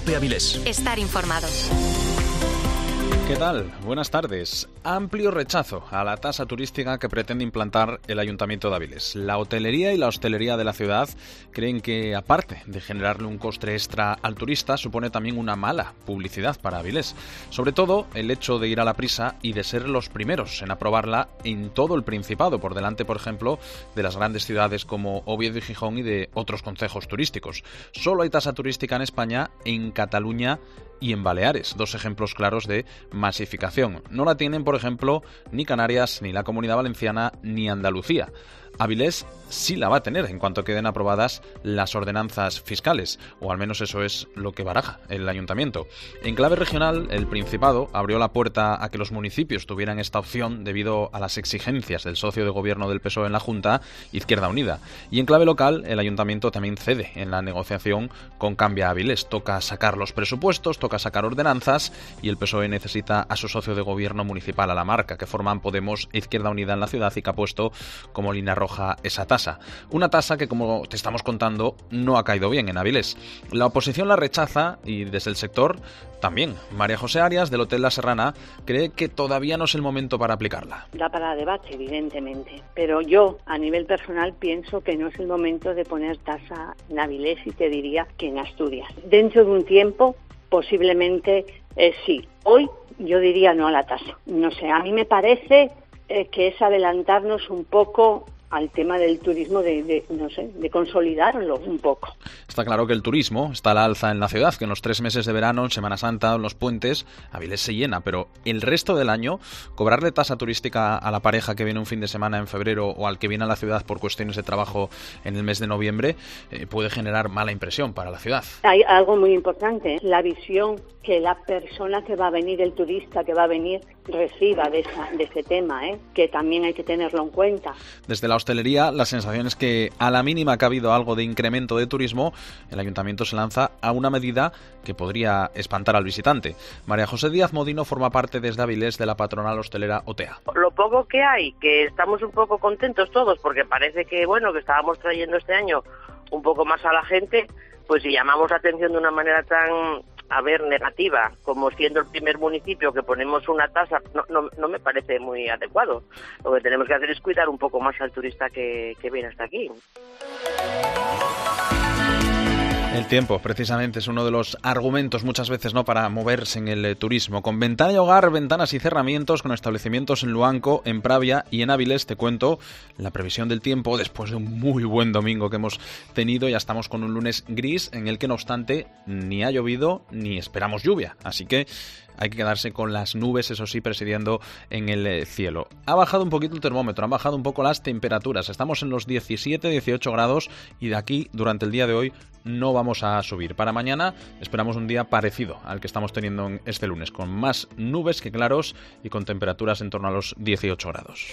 COPE Avilés. Estar informado. ¿Qué tal? Buenas tardes. Amplio rechazo a la tasa turística que pretende implantar el Ayuntamiento de Avilés. La hotelería y la hostelería de la ciudad creen que, aparte de generarle un coste extra al turista, supone también una mala publicidad para Avilés. Sobre todo el hecho de ir a la prisa y de ser los primeros en aprobarla en todo el Principado, por delante, por ejemplo, de las grandes ciudades como Oviedo y Gijón y de otros concejos turísticos. Solo hay tasa turística en España, en Cataluña y en Baleares, dos ejemplos claros de masificación. No la tienen, por ejemplo, ni Canarias, ni la Comunidad Valenciana, ni Andalucía. Avilés sí la va a tener en cuanto queden aprobadas las ordenanzas fiscales, o al menos eso es lo que baraja el Ayuntamiento. En clave regional, el Principado abrió la puerta a que los municipios tuvieran esta opción debido a las exigencias del socio de gobierno del PSOE en la Junta, Izquierda Unida. Y en clave local, el Ayuntamiento también cede en la negociación con Cambia Avilés. Toca sacar los presupuestos, toca sacar ordenanzas, y el PSOE necesita a su socio de gobierno municipal a la marca, que forman Podemos e Izquierda Unida en la ciudad y que ha puesto como línea roja esa tasa. Una tasa que, como te estamos contando, no ha caído bien en Avilés. La oposición la rechaza y desde el sector también. María José Arias, del Hotel La Serrana, cree que todavía no es el momento para aplicarla. Da para debate, evidentemente, pero yo, a nivel personal, pienso que no es el momento de poner tasa en Avilés, y te diría que en Asturias. Dentro de un tiempo, posiblemente sí. Hoy yo diría no a la tasa. No sé, a mí me parece que es adelantarnos un poco al tema del turismo, de consolidarlo un poco. Está claro que el turismo está a la alza en la ciudad, que en los 3 meses de verano, en Semana Santa, en los puentes, Avilés se llena, pero el resto del año, cobrarle tasa turística a la pareja que viene un fin de semana en febrero o al que viene a la ciudad por cuestiones de trabajo en el mes de noviembre, puede generar mala impresión para la ciudad. Hay algo muy importante, la visión que la persona que va a venir, el turista que va a venir, reciba de ese tema, que también hay que tenerlo en cuenta. Desde la hostelería, la sensación es que a la mínima que ha habido algo de incremento de turismo, el Ayuntamiento se lanza a una medida que podría espantar al visitante. María José Díaz Modino forma parte desde Avilés de la patronal hostelera OTEA. Lo poco que hay, que estamos un poco contentos todos, porque parece que que estábamos trayendo este año un poco más a la gente, pues si llamamos la atención de una manera tan negativa, como siendo el primer municipio que ponemos una tasa, no me parece muy adecuado. Lo que tenemos que hacer es cuidar un poco más al turista que viene hasta aquí. El tiempo, precisamente, es uno de los argumentos muchas veces para moverse en el turismo. Con Ventana y Hogar, ventanas y cerramientos, con establecimientos en Luanco, en Pravia y en Avilés, te cuento la previsión del tiempo después de un muy buen domingo que hemos tenido. Ya estamos con un lunes gris en el que, no obstante, ni ha llovido ni esperamos lluvia. Así que hay que quedarse con las nubes, eso sí, presidiendo en el cielo. Ha bajado un poquito el termómetro, han bajado un poco las temperaturas. Estamos en los 17-18 grados y de aquí, durante el día de hoy, no vamos a subir. Para mañana esperamos un día parecido al que estamos teniendo este lunes, con más nubes que claros y con temperaturas en torno a los 18 grados.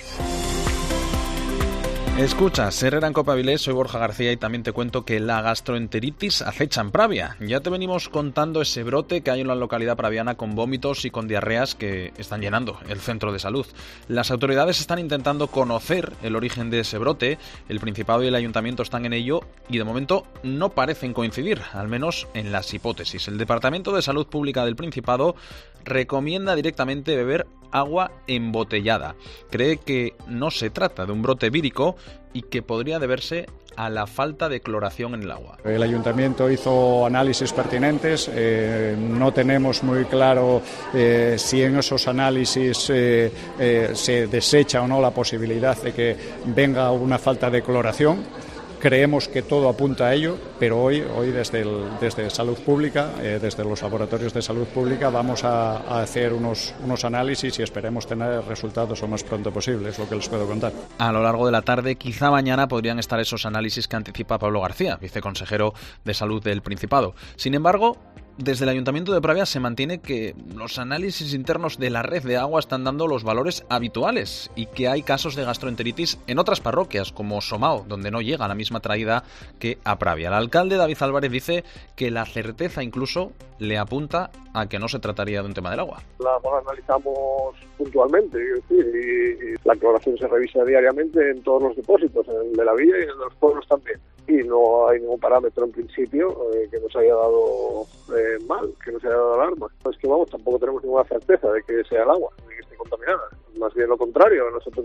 Escuchas, Herrera en COPE Avilés, soy Borja García y también te cuento que la gastroenteritis acecha en Pravia. Ya te venimos contando ese brote que hay en la localidad praviana con vómitos y con diarreas que están llenando el centro de salud. Las autoridades están intentando conocer el origen de ese brote, el Principado y el Ayuntamiento están en ello y de momento no parecen coincidir, al menos en las hipótesis. El Departamento de Salud Pública del Principado recomienda directamente beber agua embotellada. Cree que no se trata de un brote vírico y que podría deberse a la falta de cloración en el agua. El Ayuntamiento hizo análisis pertinentes, no tenemos muy claro si en esos análisis se desecha o no la posibilidad de que venga una falta de cloración. Creemos que todo apunta a ello, pero hoy desde Salud Pública, desde los laboratorios de Salud Pública, vamos a hacer unos análisis y esperemos tener resultados lo más pronto posible, es lo que les puedo contar. A lo largo de la tarde, quizá mañana, podrían estar esos análisis que anticipa Pablo García, viceconsejero de Salud del Principado. Sin embargo, desde el Ayuntamiento de Pravia se mantiene que los análisis internos de la red de agua están dando los valores habituales y que hay casos de gastroenteritis en otras parroquias, como Somao, donde no llega la misma traída que a Pravia. El alcalde David Álvarez dice que la certeza incluso le apunta a que no se trataría de un tema del agua. La analizamos puntualmente, y la cloración se revisa diariamente en todos los depósitos, en el de la villa y en los pueblos también. Y no hay ningún parámetro en principio que nos haya dado mal, que nos haya dado alarma. Es que tampoco tenemos ninguna certeza de que sea el agua, de que esté contaminada. Más bien lo contrario, nosotros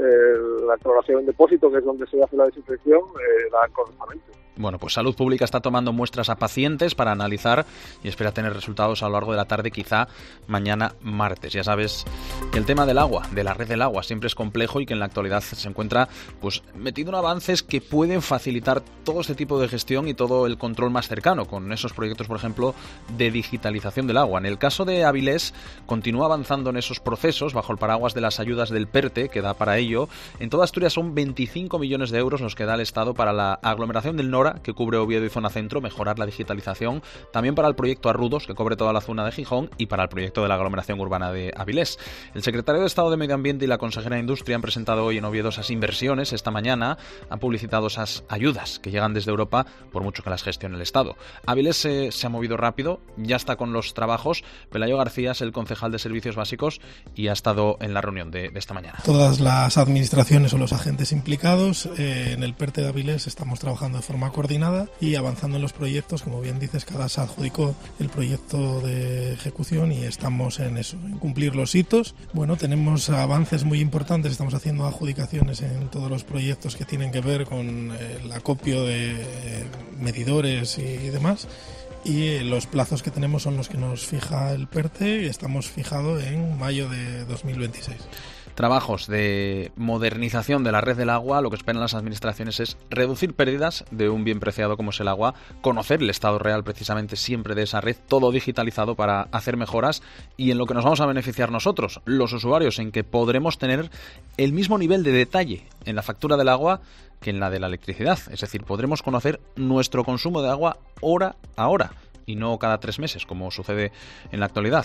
la cloración en depósito, que es donde se hace la desinfección, la dan correctamente. Bueno, pues Salud Pública está tomando muestras a pacientes para analizar y espera tener resultados a lo largo de la tarde, quizá mañana martes. Ya sabes que el tema del agua, de la red del agua, siempre es complejo y que en la actualidad se encuentra pues metido en avances que pueden facilitar todo este tipo de gestión y todo el control más cercano, con esos proyectos, por ejemplo, de digitalización del agua. En el caso de Avilés, continúa avanzando en esos procesos bajo el paraguas de las ayudas del PERTE, que da para ello. En toda Asturias son 25 millones de euros los que da el Estado para la aglomeración del Nora, que cubre Oviedo y zona centro, mejorar la digitalización, también para el proyecto Arrudos, que cubre toda la zona de Gijón, y para el proyecto de la aglomeración urbana de Avilés. El secretario de Estado de Medio Ambiente y la consejera de Industria han presentado hoy en Oviedo esas inversiones. Esta mañana han publicitado esas ayudas que llegan desde Europa, por mucho que las gestione el Estado. Avilés se ha movido rápido, ya está con los trabajos. Pelayo García es el concejal de Servicios Básicos y ha estado en la reunión de esta mañana. Todas las administraciones o los agentes implicados en el PERTE de Avilés estamos trabajando de forma coordinada y avanzando en los proyectos. Como bien dices, cada se adjudicó el proyecto de ejecución y estamos en eso, en cumplir los hitos. Bueno, tenemos avances muy importantes, estamos haciendo adjudicaciones en todos los proyectos que tienen que ver con el acopio de medidores y demás. Y los plazos que tenemos son los que nos fija el PERTE y estamos fijados en mayo de 2026. Trabajos de modernización de la red del agua. Lo que esperan las administraciones es reducir pérdidas de un bien preciado como es el agua, conocer el estado real precisamente siempre de esa red, todo digitalizado para hacer mejoras, y en lo que nos vamos a beneficiar nosotros, los usuarios, en que podremos tener el mismo nivel de detalle en la factura del agua que en la de la electricidad. Es decir, podremos conocer nuestro consumo de agua hora a hora y no cada 3 meses, como sucede en la actualidad.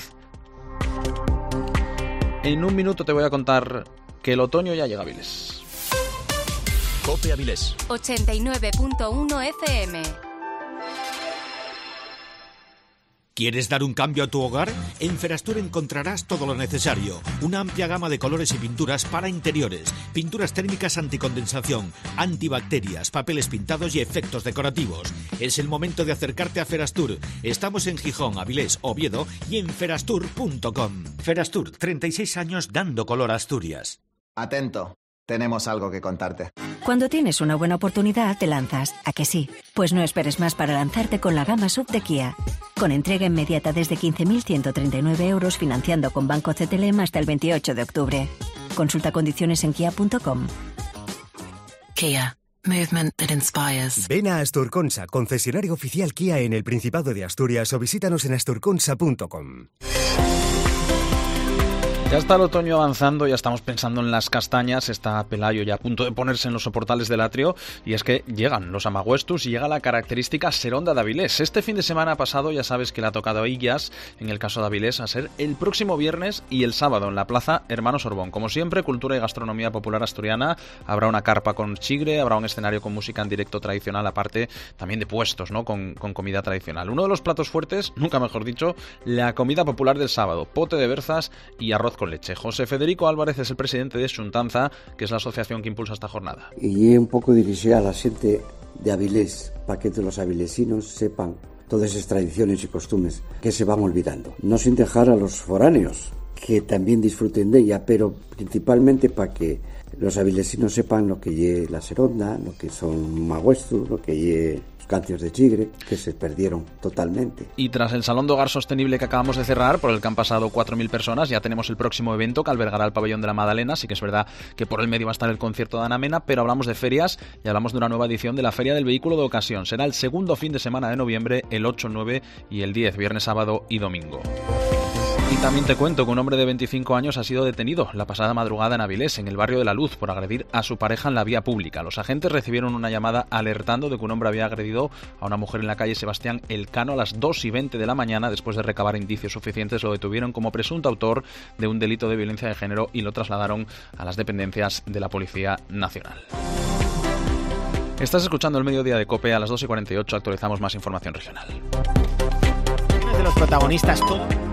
En un minuto te voy a contar que el otoño ya llega a Avilés. COPE Avilés 89.1 FM. ¿Quieres dar un cambio a tu hogar? En Ferastur encontrarás todo lo necesario. Una amplia gama de colores y pinturas para interiores. Pinturas térmicas anticondensación, antibacterias, papeles pintados y efectos decorativos. Es el momento de acercarte a Ferastur. Estamos en Gijón, Avilés, Oviedo y en ferastur.com. Ferastur, 36 años dando color a Asturias. Atento, tenemos algo que contarte. Cuando tienes una buena oportunidad, te lanzas. ¿A que sí? Pues no esperes más para lanzarte con la gama SUV de Kia. Con entrega inmediata desde 15.139 euros, financiando con Banco CTLM hasta el 28 de octubre. Consulta condiciones en kia.com. Kia. Movement that inspires. Ven a Asturconsa, concesionario oficial Kia en el Principado de Asturias, o visítanos en asturconsa.com. Ya está el otoño avanzando, ya estamos pensando en las castañas. Está Pelayo ya a punto de ponerse en los soportales del atrio, y es que llegan los amaguestus y llega la característica Seronda de Avilés. Este fin de semana pasado ya sabes que le ha tocado a Illas, en el caso de Avilés, a ser el próximo viernes y el sábado en la Plaza Hermanos Orbón. Como siempre, cultura y gastronomía popular asturiana. Habrá una carpa con chigre, habrá un escenario con música en directo tradicional, aparte también de puestos, ¿no? con comida tradicional. Uno de los platos fuertes, nunca mejor dicho, la comida popular del sábado: pote de berzas y arroz con leche. José Federico Álvarez es el presidente de Xuntanza, que es la asociación que impulsa esta jornada. Y un pouco dirigida a la xente de Avilés, para que los avilesinos sepan todas esas tradiciones y costumbres que se van olvidando. No sin dejar a los foráneos, que también disfruten de ella, pero principalmente para que los avilesinos sepan lo que lle la seronda, lo que son magüestus, lo que lle cancios de chigre, que se perdieron totalmente. Y tras el Salón de Hogar Sostenible que acabamos de cerrar, por el que han pasado 4.000 personas, ya tenemos el próximo evento que albergará el Pabellón de la Madalena. Sí que es verdad que por el medio va a estar el concierto de Ana Mena, pero hablamos de ferias y hablamos de una nueva edición de la Feria del Vehículo de Ocasión. Será el segundo fin de semana de noviembre, el 8, 9 y el 10, viernes, sábado y domingo. Y también te cuento que un hombre de 25 años ha sido detenido la pasada madrugada en Avilés, en el barrio de La Luz, por agredir a su pareja en la vía pública. Los agentes recibieron una llamada alertando de que un hombre había agredido a una mujer en la calle Sebastián Elcano a las 2:20 de la mañana. Después de recabar indicios suficientes, lo detuvieron como presunto autor de un delito de violencia de género y lo trasladaron a las dependencias de la Policía Nacional. Estás escuchando el Mediodía de COPE. A las 2:48 actualizamos más información regional. De los protagonistas, todo